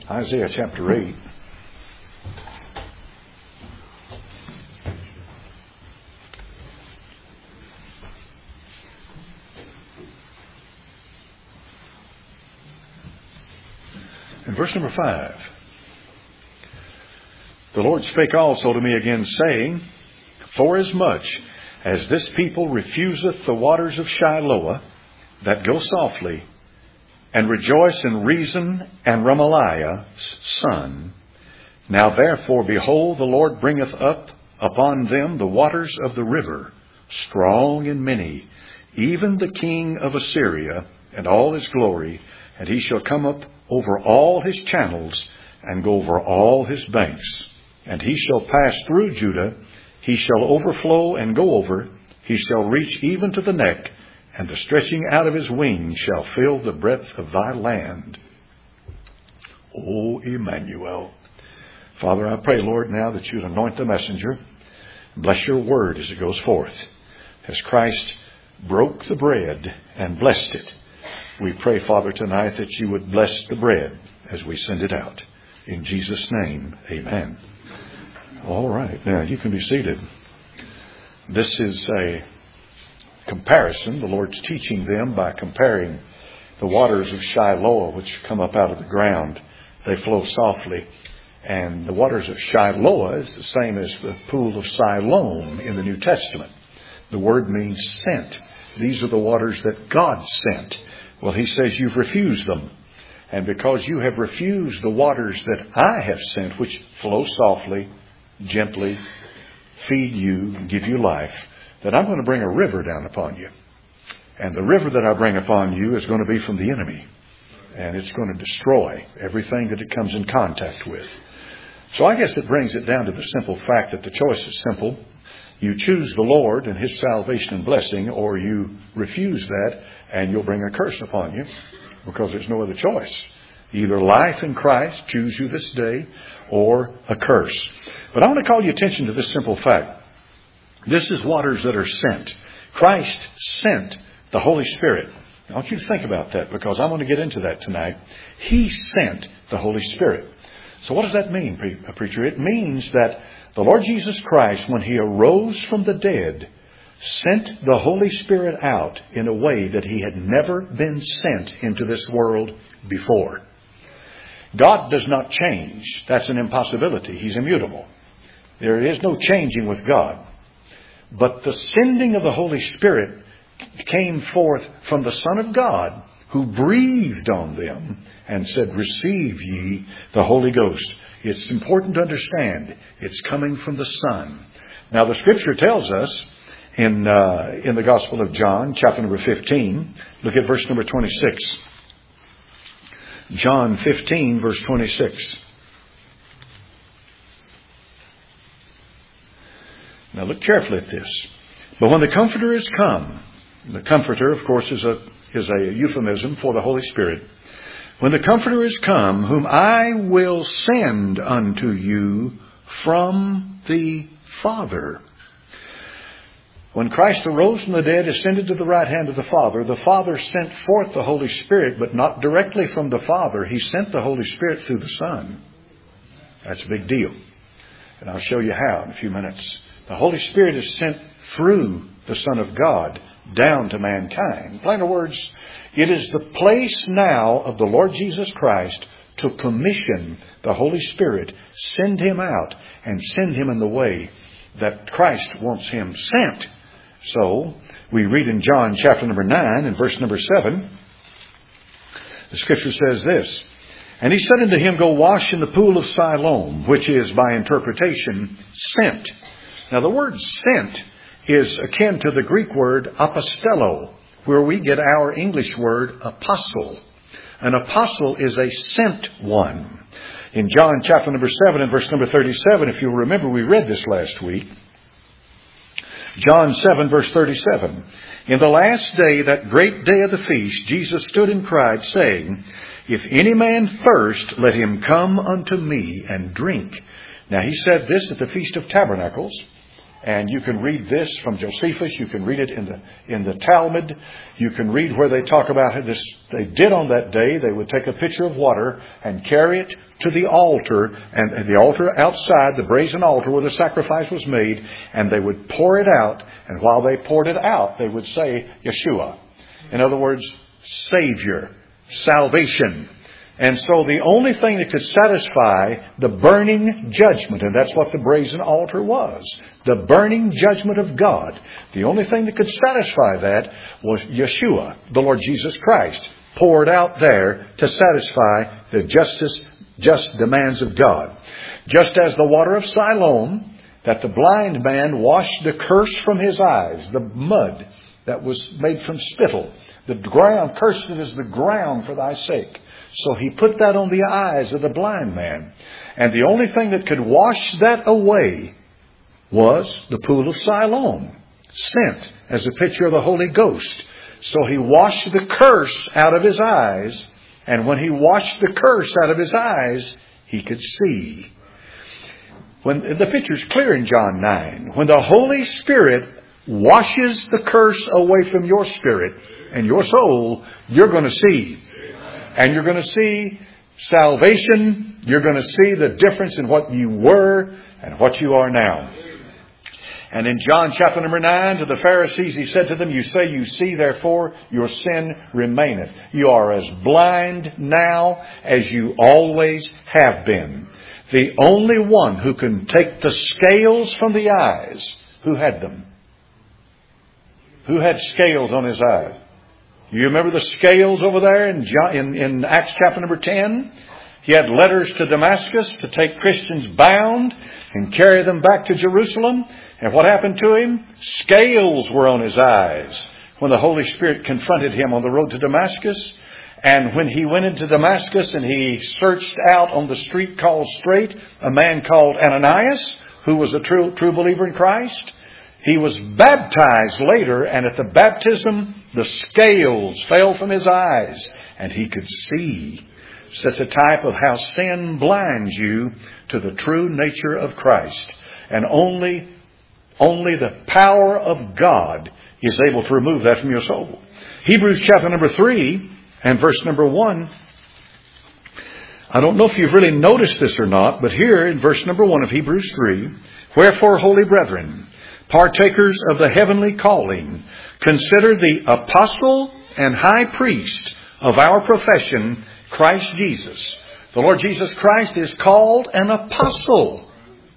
Isaiah chapter 8. In verse number 5. The Lord spake also to me again, saying, Forasmuch as this people refuseth the waters of Shiloah, that go softly, and rejoice in Rezin and Remaliah's son. Now therefore, behold, the Lord bringeth up upon them the waters of the river, strong and many, even the king of Assyria, and all his glory, and he shall come up over all his channels, and go over all his banks. And he shall pass through Judah, he shall overflow and go over, he shall reach even to the neck, and the stretching out of his wings shall fill the breadth of thy land. O Emmanuel. Father, I pray, Lord, now that you'd anoint the messenger. Bless your word as it goes forth. As Christ broke the bread and blessed it, we pray, Father, tonight that you would bless the bread as we send it out. In Jesus' name, amen. All right. Now, you can be seated. This is a comparison. The Lord's teaching them by comparing the waters of Shiloah, which come up out of the ground. They flow softly. And the waters of Shiloah is the same as the pool of Siloam in the New Testament. The word means sent. These are the waters that God sent. Well, he says you've refused them. And because you have refused the waters that I have sent, which flow softly, gently, feed you, and give you life, that I'm going to bring a river down upon you. And the river that I bring upon you is going to be from the enemy. And it's going to destroy everything that it comes in contact with. So I guess it brings it down to the simple fact that the choice is simple. You choose the Lord and his salvation and blessing, or you refuse that and you'll bring a curse upon you, because there's no other choice. Either life in Christ, choose you this day, or a curse. But I want to call your attention to this simple fact. This is waters that are sent. Christ sent the Holy Spirit. I want you to think about that, because I want to get into that tonight. He sent the Holy Spirit. So what does that mean, preacher? It means that the Lord Jesus Christ, when he arose from the dead, sent the Holy Spirit out in a way that he had never been sent into this world before. God does not change. That's an impossibility. He's immutable. There is no changing with God. But the sending of the Holy Spirit came forth from the Son of God, who breathed on them and said, receive ye the Holy Ghost. It's important to understand it's coming from the Son. Now the Scripture tells us in the Gospel of John, chapter number 15, look at verse number 26. John 15, verse 26. Now look carefully at this. But when the Comforter is come, the Comforter, of course, is a euphemism for the Holy Spirit. When the Comforter is come, whom I will send unto you from the Father. When Christ arose from the dead, ascended to the right hand of the Father sent forth the Holy Spirit, but not directly from the Father. He sent the Holy Spirit through the Son. That's a big deal. And I'll show you how in a few minutes. The Holy Spirit is sent through the Son of God down to mankind. In plain words, it is the place now of the Lord Jesus Christ to commission the Holy Spirit, send him out, and send him in the way that Christ wants him sent. So, we read in John chapter number 9 and verse number 7, the Scripture says this, And he said unto him, Go wash in the pool of Siloam, which is by interpretation sent. Now the word sent is akin to the Greek word apostello, where we get our English word apostle. An apostle is a sent one. In John chapter number 7 and verse number 37, if you'll remember, we read this last week. John 7 verse 37. In the last day, that great day of the feast, Jesus stood and cried, saying, If any man thirst, let him come unto me and drink. Now he said this at the Feast of Tabernacles. And you can read this from Josephus. You can read it in the Talmud. You can read where they talk about this. They did on that day. They would take a pitcher of water and carry it to the altar, and the altar outside, the brazen altar where the sacrifice was made, and they would pour it out. And while they poured it out, they would say, Yeshua. In other words, Savior, salvation. And so the only thing that could satisfy the burning judgment, and that's what the brazen altar was, the burning judgment of God, the only thing that could satisfy that was Yeshua, the Lord Jesus Christ, poured out there to satisfy the just demands of God. Just as the water of Siloam, that the blind man washed the curse from his eyes, the mud that was made from spittle, the ground, cursed it as the ground for thy sake. So he put that on the eyes of the blind man. And the only thing that could wash that away was the pool of Siloam, sent as a picture of the Holy Ghost. So he washed the curse out of his eyes. And when he washed the curse out of his eyes, he could see. When the picture's clear in John 9. When the Holy Spirit washes the curse away from your spirit and your soul, you're going to see. And you're going to see salvation. You're going to see the difference in what you were and what you are now. And in John chapter number 9, to the Pharisees, he said to them, you say you see, therefore your sin remaineth. You are as blind now as you always have been. The only one who can take the scales from the eyes, who had them? Who had scales on his eyes? You remember the scales over there in Acts chapter number 10? He had letters to Damascus to take Christians bound and carry them back to Jerusalem. And what happened to him? Scales were on his eyes when the Holy Spirit confronted him on the road to Damascus. And when he went into Damascus and he searched out on the street called Straight a man called Ananias, who was a true believer in Christ. He was baptized later, and at the baptism, the scales fell from his eyes, and he could see. Such a type of how sin blinds you to the true nature of Christ. And only the power of God is able to remove that from your soul. Hebrews chapter number 3 and verse number 1. I don't know if you've really noticed this or not, but here in verse number 1 of Hebrews 3, wherefore, holy brethren, partakers of the heavenly calling, consider the apostle and high priest of our profession, Christ Jesus. The Lord Jesus Christ is called an apostle.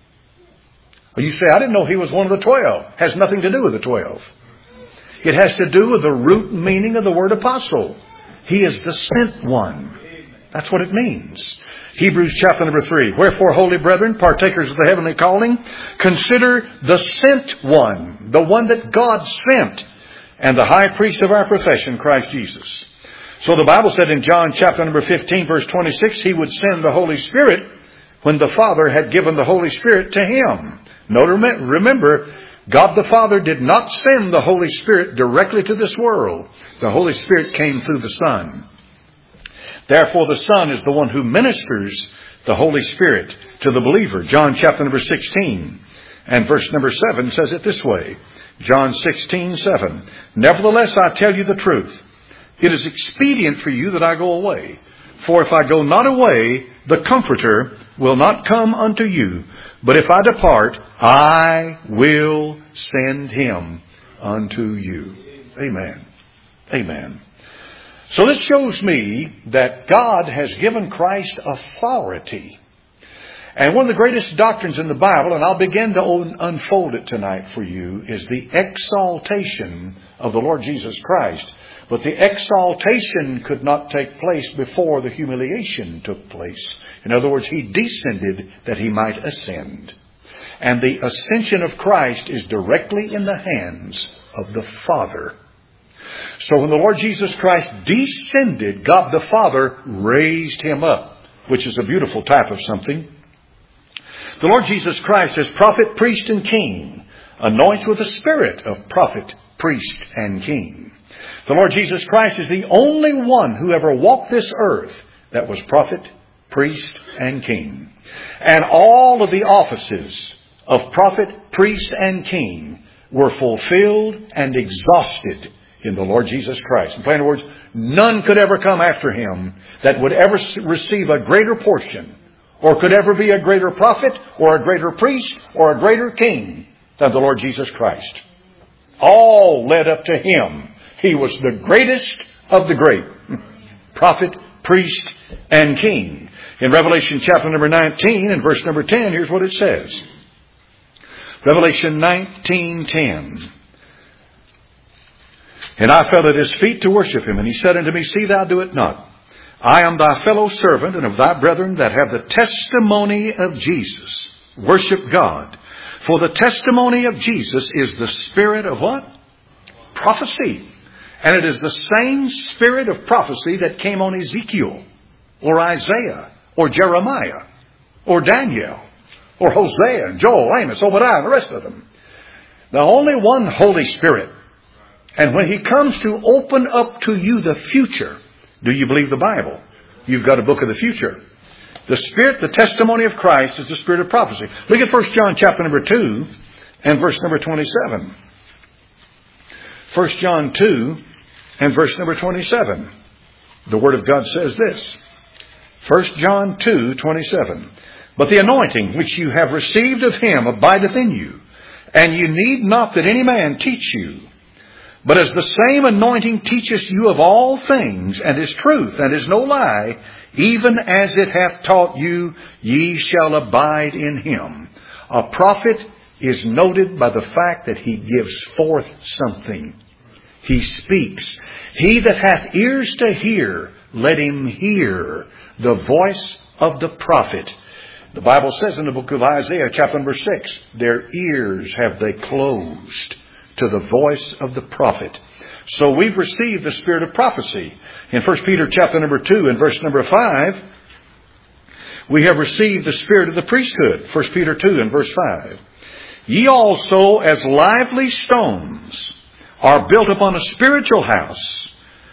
Well, you say, I didn't know he was one of the 12. Has nothing to do with the 12. It has to do with the root meaning of the word apostle. He is the sent one. That's what it means. Hebrews chapter number 3. Wherefore, holy brethren, partakers of the heavenly calling, consider the sent one, the one that God sent, and the high priest of our profession, Christ Jesus. So the Bible said in John chapter number 15, verse 26, he would send the Holy Spirit when the Father had given the Holy Spirit to him. Remember, God the Father did not send the Holy Spirit directly to this world. The Holy Spirit came through the Son. Therefore, the Son is the one who ministers the Holy Spirit to the believer. John chapter number 16 and verse number 7 says it this way. John 16:7. Nevertheless, I tell you the truth. It is expedient for you that I go away. For if I go not away, the Comforter will not come unto you. But if I depart, I will send him unto you. Amen. Amen. So this shows me that God has given Christ authority. And one of the greatest doctrines in the Bible, and I'll begin to unfold it tonight for you, is the exaltation of the Lord Jesus Christ. But the exaltation could not take place before the humiliation took place. In other words, he descended that he might ascend. And the ascension of Christ is directly in the hands of the Father. So when the Lord Jesus Christ descended, God the Father raised him up, which is a beautiful type of something. The Lord Jesus Christ as prophet, priest, and king anoints with the spirit of prophet, priest, and king. The Lord Jesus Christ is the only one who ever walked this earth that was prophet, priest, and king. And all of the offices of prophet, priest, and king were fulfilled and exhausted in the Lord Jesus Christ. In plain words, none could ever come after Him that would ever receive a greater portion, or could ever be a greater prophet, or a greater priest, or a greater king than the Lord Jesus Christ. All led up to Him. He was the greatest of the great. Prophet, priest, and king. In Revelation chapter number 19 and verse number 10, here's what it says. Revelation 19:10. And I fell at His feet to worship Him, and He said unto me, See thou do it not. I am thy fellow servant and of thy brethren that have the testimony of Jesus. Worship God. For the testimony of Jesus is the spirit of what? Prophecy. And it is the same spirit of prophecy that came on Ezekiel, or Isaiah, or Jeremiah, or Daniel, or Hosea, and Joel, Amos, Obadiah, and the rest of them. The only one Holy Spirit. And when He comes to open up to you the future, do you believe the Bible? You've got a book of the future. The Spirit, the testimony of Christ, is the spirit of prophecy. Look at 1 John chapter number 2 and verse number 27. 1 John 2 and verse number 27. The Word of God says this. 1 John 2:27. But the anointing which you have received of Him abideth in you, and you need not that any man teach you. But as the same anointing teacheth you of all things, and is truth, and is no lie, even as it hath taught you, ye shall abide in Him. A prophet is noted by the fact that he gives forth something. He speaks. He that hath ears to hear, let him hear the voice of the prophet. The Bible says in the book of Isaiah, chapter number 6, their ears have they closed to the voice of the prophet. So we've received the spirit of prophecy. In 1 Peter chapter number 2 and verse number 5, we have received the spirit of the priesthood. 1 Peter 2 and verse 5. Ye also as lively stones are built upon a spiritual house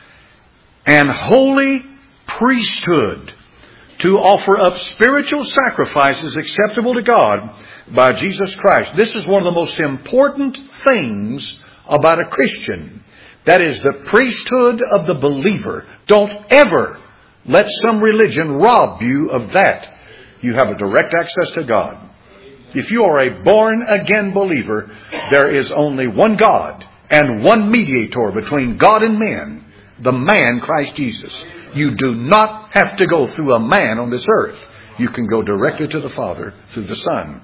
and holy priesthood to offer up spiritual sacrifices acceptable to God by Jesus Christ. This is one of the most important things about a Christian. That is the priesthood of the believer. Don't ever let some religion rob you of that. You have a direct access to God. If you are a born-again believer, there is only one God and one mediator between God and men, the man Christ Jesus. You do not have to go through a man on this earth. You can go directly to the Father through the Son.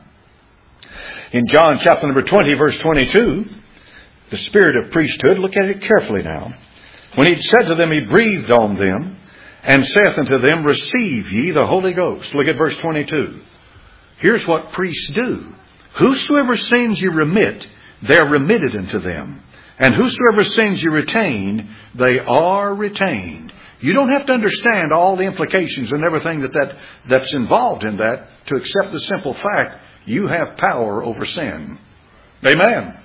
In John chapter number 20, verse 22, the spirit of priesthood, look at it carefully now. When He said to them, He breathed on them, and saith unto them, Receive ye the Holy Ghost. Look at verse 22. Here's what priests do. Whosoever sins you remit, they are remitted unto them. And whosoever sins you retain, they are retained. You don't have to understand all the implications and everything that's involved in that to accept the simple fact you have power over sin. Amen.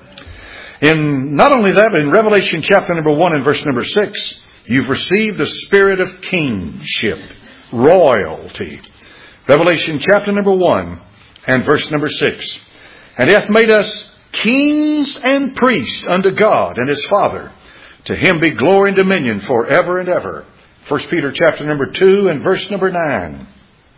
In not only that, but in Revelation chapter number 1 and verse number 6, you've received the spirit of kingship, royalty. Revelation chapter number 1 and verse number 6. And hath made us kings and priests unto God and His Father. To Him be glory and dominion forever and ever. 1 Peter chapter number 2 and verse number 9.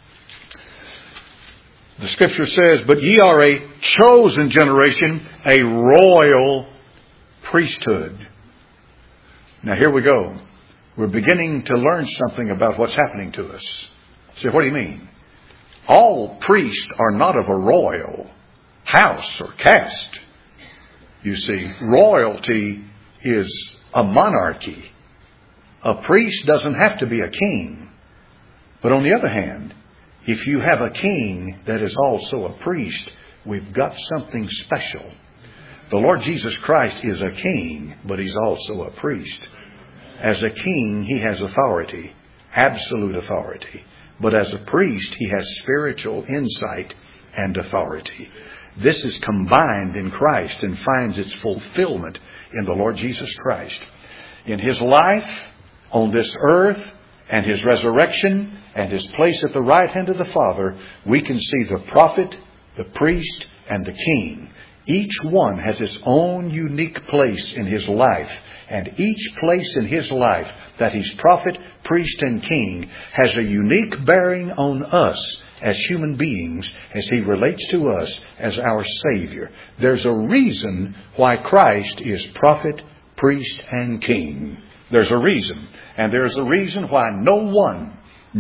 The Scripture says, But ye are a chosen generation, a royal priesthood. Now here we go. We're beginning to learn something about what's happening to us. Say, what do you mean? All priests are not of a royal house or caste. You see, royalty is a monarchy. A priest doesn't have to be a king. But on the other hand, if you have a king that is also a priest, we've got something special. The Lord Jesus Christ is a king, but He's also a priest. As a king, He has authority, absolute authority. But as a priest, He has spiritual insight and authority. This is combined in Christ and finds its fulfillment in the Lord Jesus Christ. In His life on this earth and His resurrection and His place at the right hand of the Father, we can see the prophet, the priest, and the king. Each one has its own unique place in his life. And each place in his life that he's prophet, priest, and king has a unique bearing on us as human beings as he relates to us as our Savior. There's a reason why Christ is prophet, priest, and king. There's a reason. And there's a reason why no one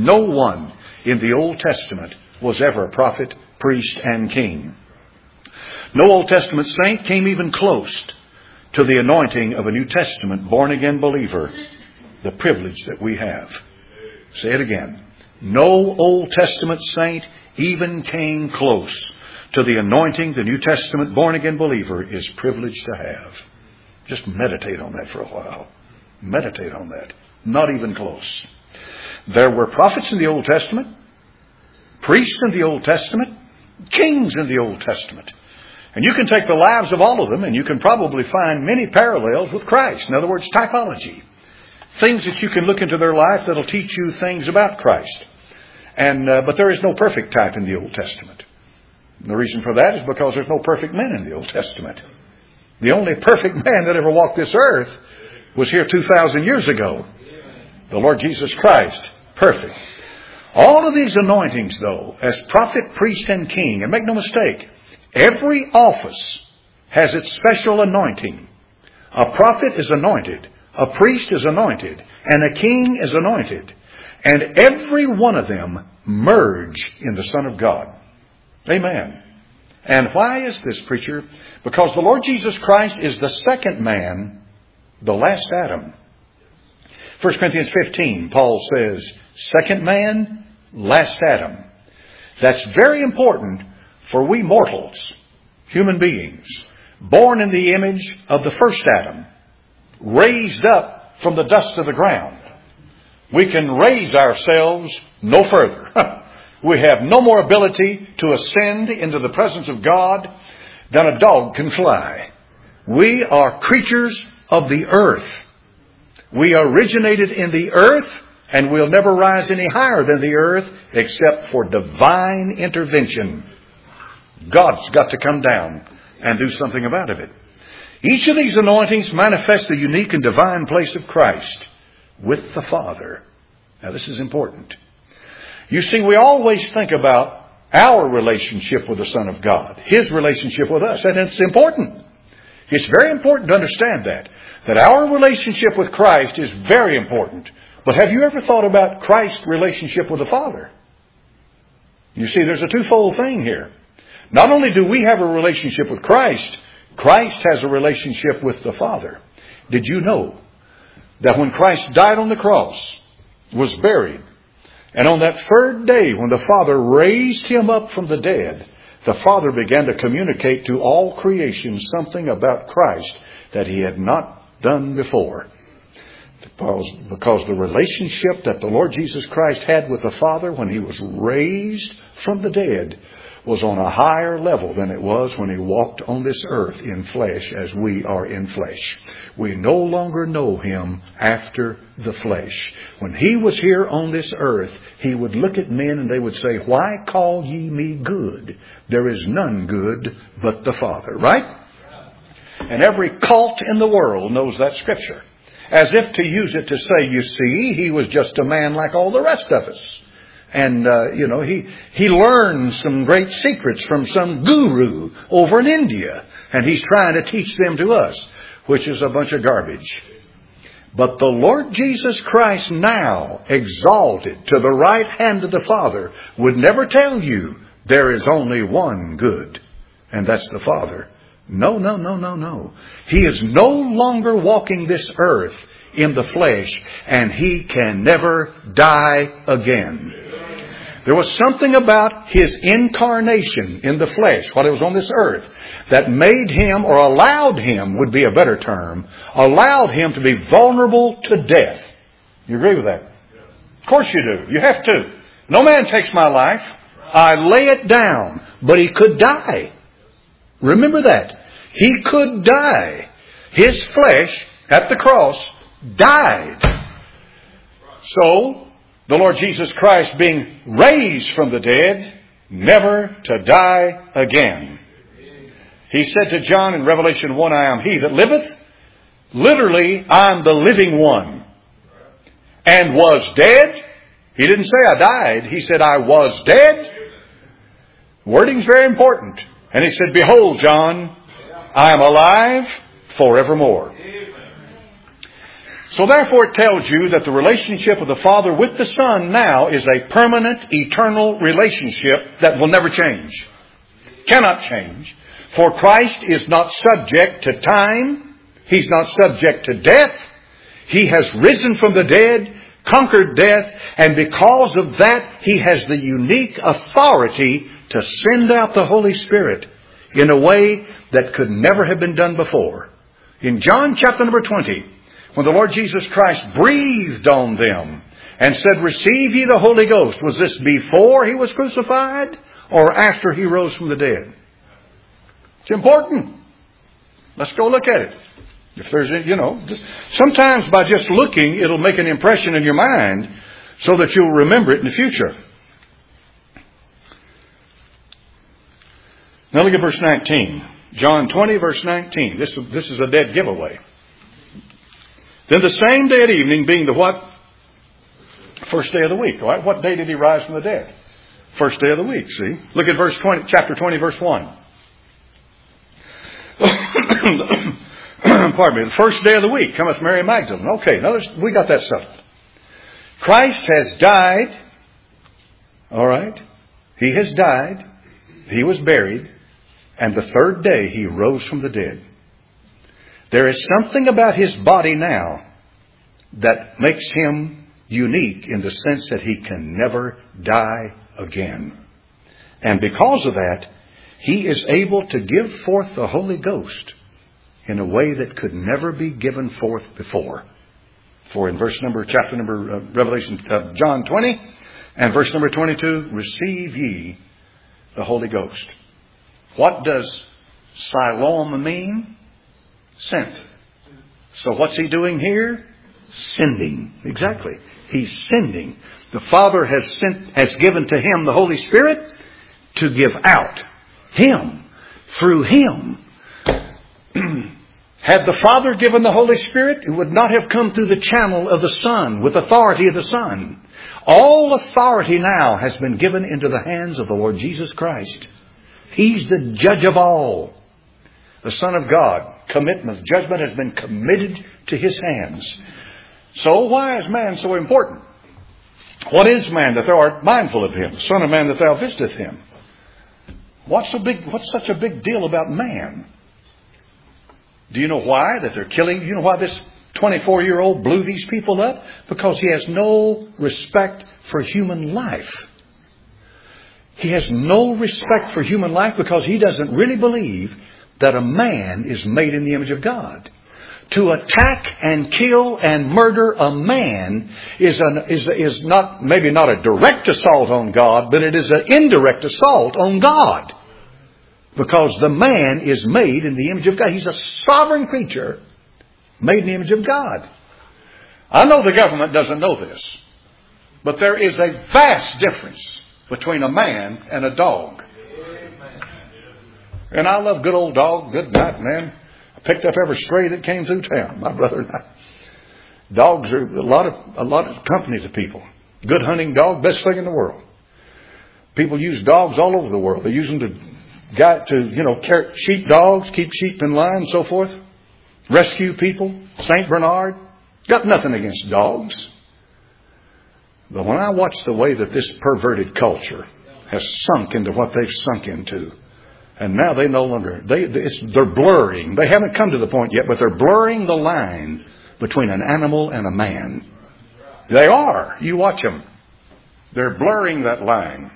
in the Old Testament was ever a prophet, priest, and king. No Old Testament saint came even close to the anointing of a New Testament born-again believer, the privilege that we have. Say it again. No Old Testament saint even came close to the anointing the New Testament born-again believer is privileged to have. Just meditate on that for a while. Meditate on that. Not even close. There were prophets in the Old Testament, priests in the Old Testament, kings in the Old Testament. And you can take the lives of all of them and you can probably find many parallels with Christ. In other words, typology. Things that you can look into their life that'll teach you things about Christ. But there is no perfect type in the Old Testament. And the reason for that is because there's no perfect men in the Old Testament. The only perfect man that ever walked this earth was here 2,000 years ago. The Lord Jesus Christ. Perfect. All of these anointings, though, as prophet, priest, and king, and make no mistake, every office has its special anointing. A prophet is anointed. A priest is anointed. And a king is anointed. And every one of them merge in the Son of God. Amen. And why is this, preacher? Because the Lord Jesus Christ is the second man, the last Adam. 1 Corinthians 15, Paul says, second man, last Adam. That's very important for we mortals, human beings, born in the image of the first Adam, raised up from the dust of the ground. We can raise ourselves no further. We have no more ability to ascend into the presence of God than a dog can fly. We are creatures of the earth. We originated in the earth, and we'll never rise any higher than the earth except for divine intervention. God's got to come down and do something about it. Each of these anointings manifests the unique and divine place of Christ with the Father. Now this is important. You see, we always think about our relationship with the Son of God, His relationship with us, and it's important. It's very important to understand that our relationship with Christ is very important. But have you ever thought about Christ's relationship with the Father? You see, there's a twofold thing here. Not only do we have a relationship with Christ, Christ has a relationship with the Father. Did you know that when Christ died on the cross, was buried, and on that third day when the Father raised Him up from the dead, the Father began to communicate to all creation something about Christ that He had not done before. Because the relationship that the Lord Jesus Christ had with the Father when He was raised from the dead was on a higher level than it was when He walked on this earth in flesh as we are in flesh. We no longer know Him after the flesh. When He was here on this earth, He would look at men and they would say, "Why call ye me good? There is none good but the Father." Right? And every cult in the world knows that scripture. As if to use it to say, you see, He was just a man like all the rest of us. And, he learned some great secrets from some guru over in India. And He's trying to teach them to us, which is a bunch of garbage. But the Lord Jesus Christ, now exalted to the right hand of the Father, would never tell you there is only one good, and that's the Father. No. He is no longer walking this earth in the flesh, and He can never die again. There was something about His incarnation in the flesh while He was on this earth that made Him, or allowed Him, would be a better term, allowed Him to be vulnerable to death. You agree with that? Of course you do. You have to. No man takes my life. I lay it down. But He could die. Remember that. He could die. His flesh at the cross died. So, the Lord Jesus Christ being raised from the dead, never to die again. He said to John in Revelation 1, I am he that liveth. Literally, I'm the living one. And was dead. He didn't say I died. He said I was dead. Wording's very important. And he said, behold, John, I am alive forevermore. So therefore it tells you that the relationship of the Father with the Son now is a permanent, eternal relationship that will never change. Cannot change. For Christ is not subject to time. He's not subject to death. He has risen from the dead, conquered death, and because of that, He has the unique authority to send out the Holy Spirit in a way that could never have been done before. In John chapter number 20, when the Lord Jesus Christ breathed on them and said, receive ye the Holy Ghost, was this before He was crucified or after He rose from the dead? It's important. Let's go look at it. If there's, sometimes by just looking, it'll make an impression in your mind so that you'll remember it in the future. Now look at verse 19. John 20, verse 19. This is a dead giveaway. Then the same day at evening, being the what? First day of the week. Right? What day did He rise from the dead? First day of the week, see? Look at verse 20, chapter 20, verse 1. Pardon me. The first day of the week cometh Mary Magdalene. Okay, notice we got that settled. Christ has died. All right. He has died. He was buried. And the third day He rose from the dead. There is something about His body now that makes Him unique in the sense that He can never die again. And because of that, He is able to give forth the Holy Ghost in a way that could never be given forth before. For in Revelation, John 20 and verse number 22, receive ye the Holy Ghost. What does Siloam mean? Sent. So what's He doing here? Sending. Exactly. He's sending. The Father has given to Him the Holy Spirit to give out. Him. Through Him. Had the Father given the Holy Spirit, it would not have come through the channel of the Son, with authority of the Son. All authority now has been given into the hands of the Lord Jesus Christ. He's the judge of all. The Son of God. Judgment has been committed to His hands. So why is man so important? What is man that thou art mindful of him? Son of man that thou visiteth him? What's such a big deal about man? Do you know why that they're killing? You know why this 24-year-old blew these people up? Because he has no respect for human life. He has no respect for human life because he doesn't really believe that a man is made in the image of God. To attack and kill and murder a man is not, maybe not a direct assault on God, but it is an indirect assault on God. Because the man is made in the image of God. He's a sovereign creature made in the image of God. I know the government doesn't know this, but there is a vast difference between a man and a dog. And I love good old dog. Good night, man. I picked up every stray that came through town, my brother and I. Dogs are a lot of company to people. Good hunting dog, best thing in the world. People use dogs all over the world. They use them to sheep dogs, keep sheep in line and so forth. Rescue people. St. Bernard. Got nothing against dogs. But when I watch the way that this perverted culture has sunk into what they've sunk into, and now they no longer, they're blurring. They haven't come to the point yet, but they're blurring the line between an animal and a man. They are. You watch them. They're blurring that line.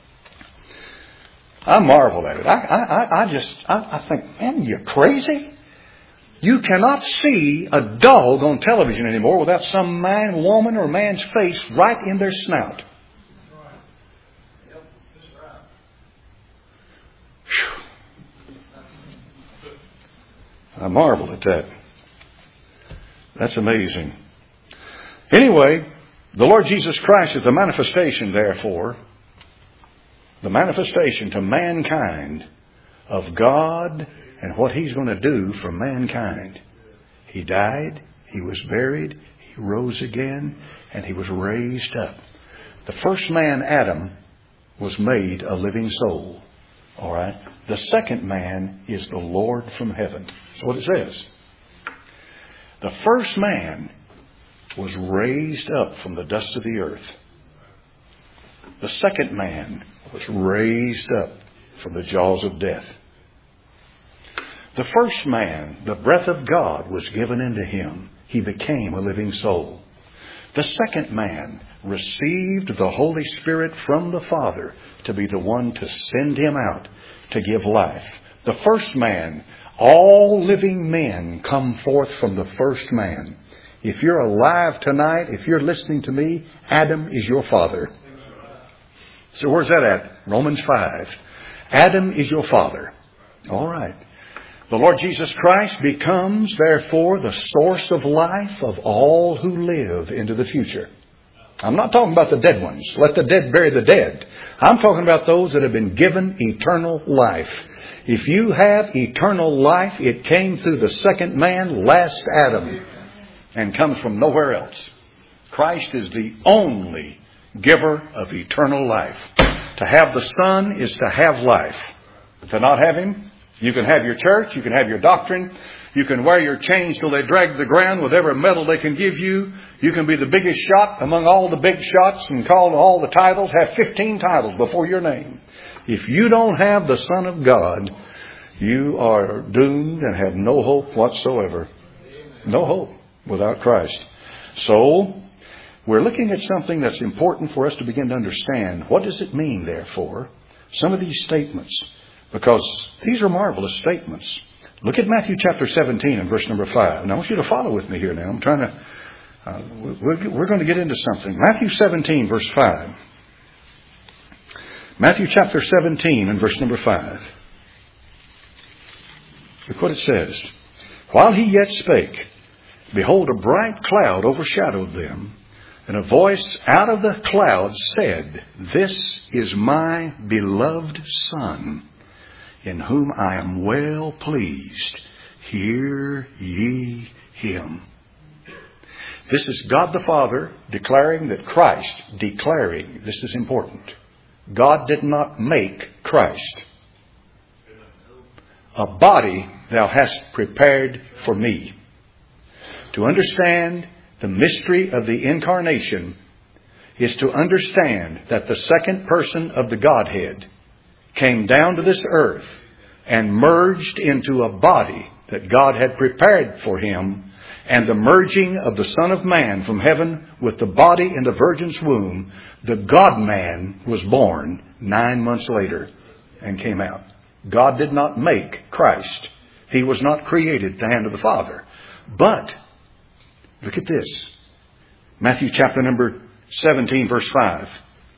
I marvel at it. I think, man, you crazy? You cannot see a dog on television anymore without some man, woman, or man's face right in their snout. Whew. I marvel at that. That's amazing. Anyway, the Lord Jesus Christ is the manifestation, therefore, the manifestation to mankind of God and what He's going to do for mankind. He died, He was buried, He rose again, and He was raised up. The first man, Adam, was made a living soul. All right? The second man is the Lord from heaven. That's what it says. The first man was raised up from the dust of the earth. The second man was raised up from the jaws of death. The first man, the breath of God was given into him. He became a living soul. The second man received the Holy Spirit from the Father to be the one to send him out to give life. The first man, all living men come forth from the first man. If you're alive tonight, if you're listening to me, Adam is your father. So where's that at? Romans 5. Adam is your father. All right. The Lord Jesus Christ becomes, therefore, the source of life of all who live into the future. I'm not talking about the dead ones. Let the dead bury the dead. I'm talking about those that have been given eternal life. If you have eternal life, it came through the second man, last Adam, and comes from nowhere else. Christ is the only giver of eternal life. To have the Son is to have life. To not have Him, you can have your church, you can have your doctrine, you can wear your chains till they drag the ground with every medal they can give you. You can be the biggest shot among all the big shots and call all the titles, have 15 titles before your name. If you don't have the Son of God, you are doomed and have no hope whatsoever. No hope without Christ. So, we're looking at something that's important for us to begin to understand. What does it mean, therefore? Some of these statements. Because these are marvelous statements. Look at Matthew chapter 17 and verse number 5. And I want you to follow with me here now. I'm trying to... we're going to get into something. Matthew 17 verse 5. Matthew chapter 17 and verse number 5. Look what it says. While he yet spake, behold, a bright cloud overshadowed them, and a voice out of the cloud said, This is my beloved Son, in whom I am well pleased. Hear ye him. This is God the Father declaring that Christ, this is important. God did not make Christ. A body thou hast prepared for me. To understand the mystery of the incarnation is to understand that the second person of the Godhead came down to this earth and merged into a body that God had prepared for him, and the merging of the Son of Man from heaven with the body in the virgin's womb, the God-man was born 9 months later and came out. God did not make Christ. He was not created at the hand of the Father. But, look at this. Matthew chapter number 17 verse 5.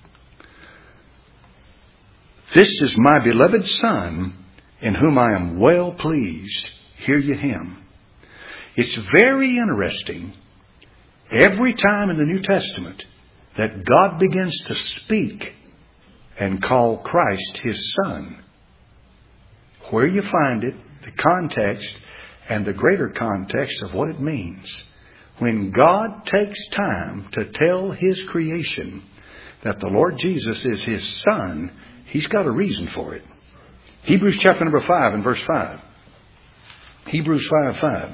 This is my beloved Son, in whom I am well pleased. Hear ye him. It's very interesting every time in the New Testament that God begins to speak and call Christ His Son. Where you find it, the context and the greater context of what it means. When God takes time to tell His creation that the Lord Jesus is His Son, He's got a reason for it. Hebrews chapter number 5 and verse 5. Hebrews 5:5.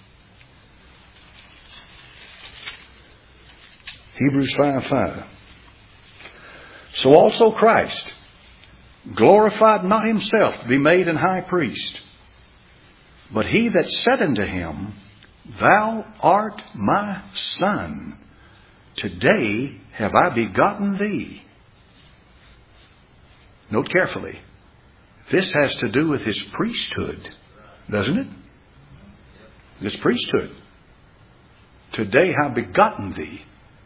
Hebrews 5:5. So also Christ glorified not himself to be made an high priest, but he that said unto him, Thou art my Son, today have I begotten thee. Note carefully. This has to do with his priesthood, doesn't it? This priesthood. Today have begotten thee.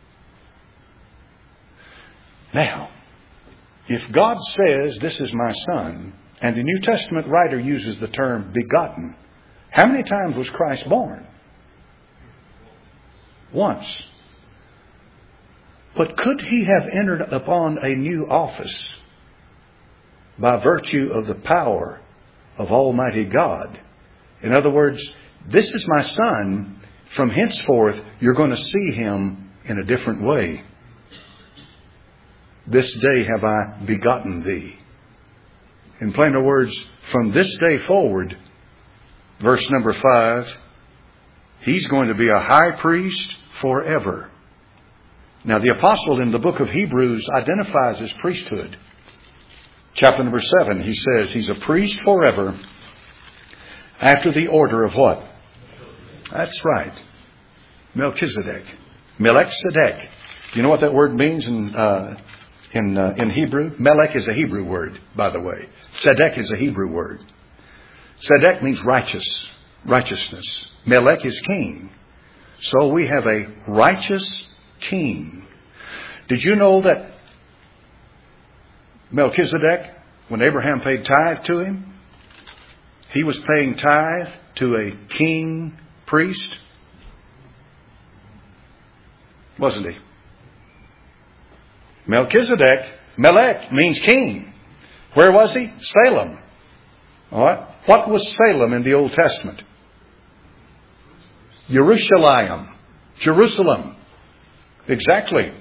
Now, if God says, This is my Son, and the New Testament writer uses the term begotten, how many times was Christ born? Once. But could he have entered upon a new office by virtue of the power of Almighty God. In other words, this is my Son. From henceforth, you're going to see Him in a different way. This day have I begotten thee. In plainer words, from this day forward, verse number 5, He's going to be a high priest forever. Now, the apostle in the book of Hebrews identifies his priesthood. Chapter number 7, he says He's a priest forever after the order of what? That's right. Melchizedek. Melchizedek. Do you know what that word means in Hebrew? Melech is a Hebrew word, by the way. Tzedek is a Hebrew word. Tzedek means righteousness. Melech is king. So we have a righteous king. Did you know that Melchizedek, when Abraham paid tithe to him, he was paying tithe to a king priest? Wasn't he? Melchizedek, Melech means king. Where was he? Salem. All right. What was Salem in the Old Testament? Jerusalem. Exactly.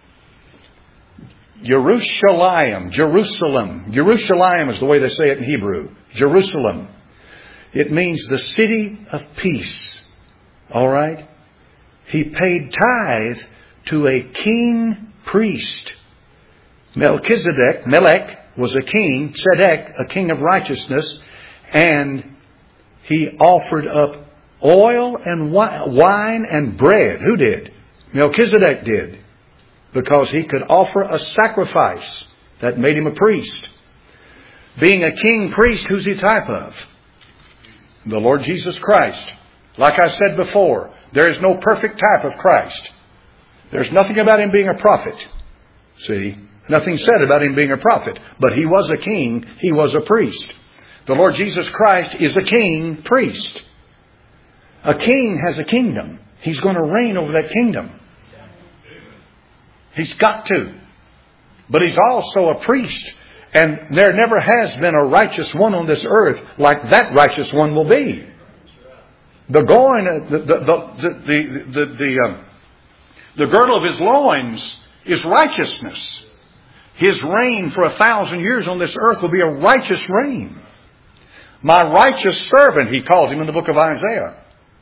Jerusalem is the way they say it in Hebrew. Jerusalem. It means the city of peace. All right. He paid tithe to a king priest. Melech was a king. Tzedek, a king of righteousness. And he offered up oil and wine and bread. Who did? Melchizedek did. Because he could offer a sacrifice that made him a priest. Being a king priest, who's he type of? The Lord Jesus Christ. Like I said before, there is no perfect type of Christ. There's nothing about Him being a prophet. See? Nothing said about Him being a prophet. But He was a king. He was a priest. The Lord Jesus Christ is a king priest. A king has a kingdom. He's going to reign over that kingdom. He's got to. But He's also a priest. And there never has been a righteous one on this earth like that righteous one will be. The girdle of His loins is righteousness. His reign for 1,000 years on this earth will be a righteous reign. My righteous servant, He calls Him in the book of Isaiah.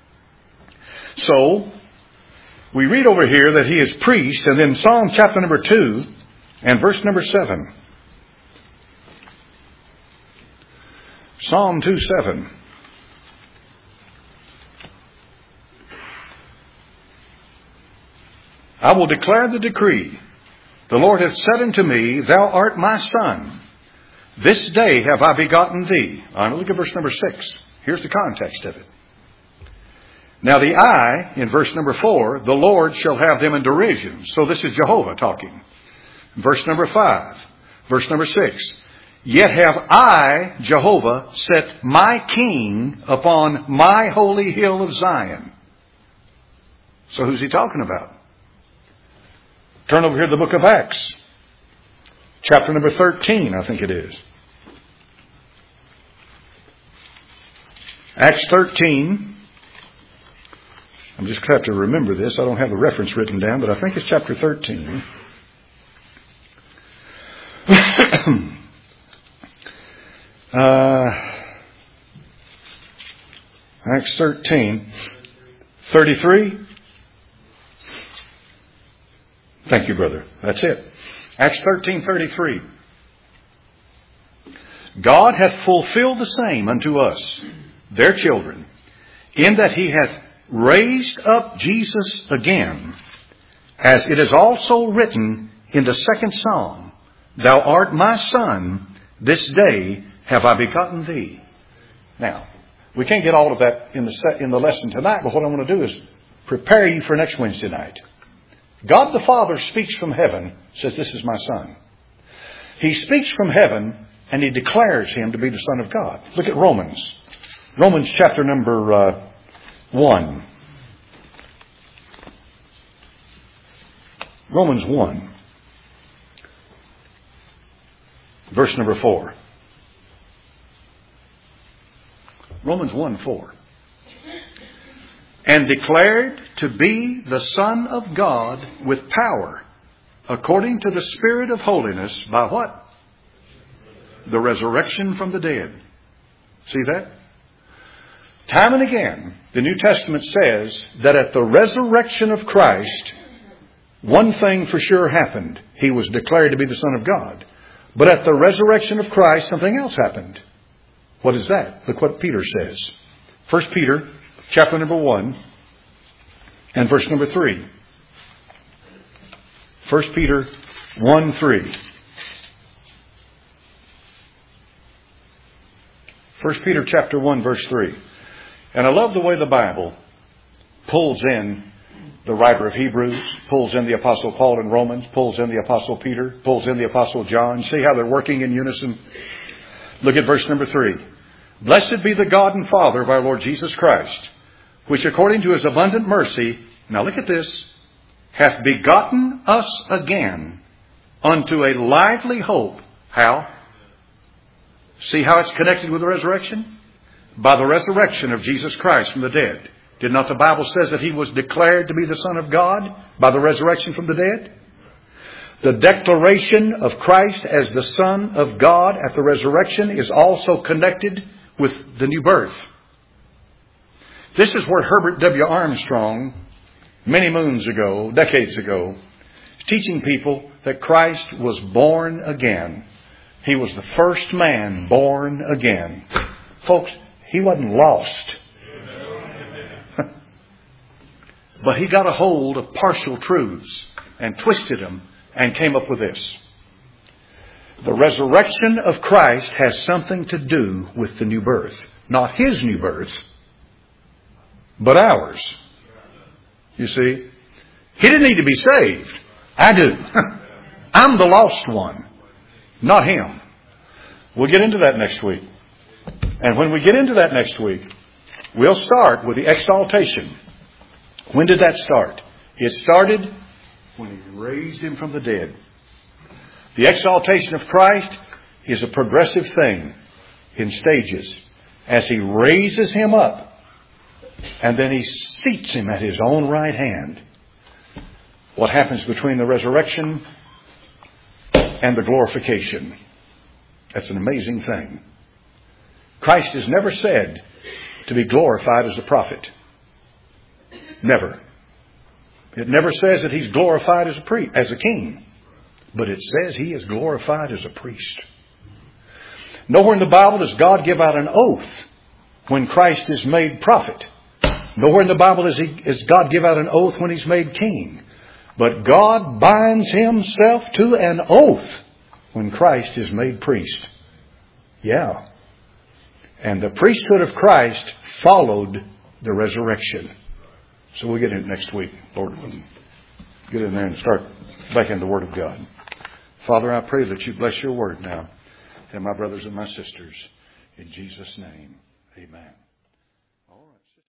So, we read over here that He is priest, and then Psalm chapter number 2 and verse number 7. Psalm 2:7. I will declare the decree. The Lord hath said unto me, Thou art my son. This day have I begotten thee. Now look at verse number 6. Here's the context of it. Now the I, in verse number 4, the Lord shall have them in derision. So this is Jehovah talking. Verse number 5. Verse number 6. Yet have I, Jehovah, set my king upon my holy hill of Zion. So who's He talking about? Turn over here to the book of Acts. Chapter number 13, I think it is. Acts 13. I'm just going to have to remember this. I don't have the reference written down, but I think it's chapter 13. Acts 13. 33. Thank you, brother. That's it. Acts 13:33. God hath fulfilled the same unto us, their children, in that He hath raised up Jesus again, as it is also written in the second Psalm, Thou art my son, this day have I begotten thee. Now, we can't get all of that in the lesson tonight, but what I want to do is prepare you for next Wednesday night. God the Father speaks from heaven, says, This is my son. He speaks from heaven and He declares Him to be the Son of God. Look at Romans. Romans chapter number 1. Romans 1. Verse number 4. Romans 1:4. And declared to be the Son of God with power, according to the Spirit of holiness, by what? The resurrection from the dead. See that? Time and again, the New Testament says that at the resurrection of Christ, one thing for sure happened. He was declared to be the Son of God. But at the resurrection of Christ, something else happened. What is that? Look what Peter says. 1 Peter chapter number 1 and verse number 3. 1 Peter 1:3. 1 Peter chapter 1 verse 3. And I love the way the Bible pulls in the writer of Hebrews, pulls in the Apostle Paul in Romans, pulls in the Apostle Peter, pulls in the Apostle John. See how they're working in unison? Look at verse number 3. Blessed be the God and Father of our Lord Jesus Christ, which according to His abundant mercy, now look at this, hath begotten us again unto a lively hope. How? See how it's connected with the resurrection? By the resurrection of Jesus Christ from the dead. Did not the Bible says that He was declared to be the Son of God by the resurrection from the dead? The declaration of Christ as the Son of God at the resurrection is also connected with the new birth. This is where Herbert W. Armstrong, many moons ago, decades ago, teaching people that Christ was born again. He was the first man born again. Folks, He wasn't lost. But he got a hold of partial truths and twisted them and came up with this. The resurrection of Christ has something to do with the new birth. Not His new birth, but ours. You see, He didn't need to be saved. I do. I'm the lost one, not Him. We'll get into that next week. And when we get into that next week, we'll start with the exaltation. When did that start? It started when He raised Him from the dead. The exaltation of Christ is a progressive thing in stages. As He raises Him up, and then He seats Him at His own right hand. What happens between the resurrection and the glorification? That's an amazing thing. Christ is never said to be glorified as a prophet. Never. It never says that He's glorified as a king. But it says He is glorified as a priest. Nowhere in the Bible does God give out an oath when Christ is made prophet. Nowhere in the Bible does God give out an oath when He's made king. But God binds Himself to an oath when Christ is made priest. Yeah. And the priesthood of Christ followed the resurrection. So we'll get in it next week, Lord willing. Get in there and start back in the Word of God. Father, I pray that You bless Your Word now. And my brothers and my sisters, in Jesus' name, amen.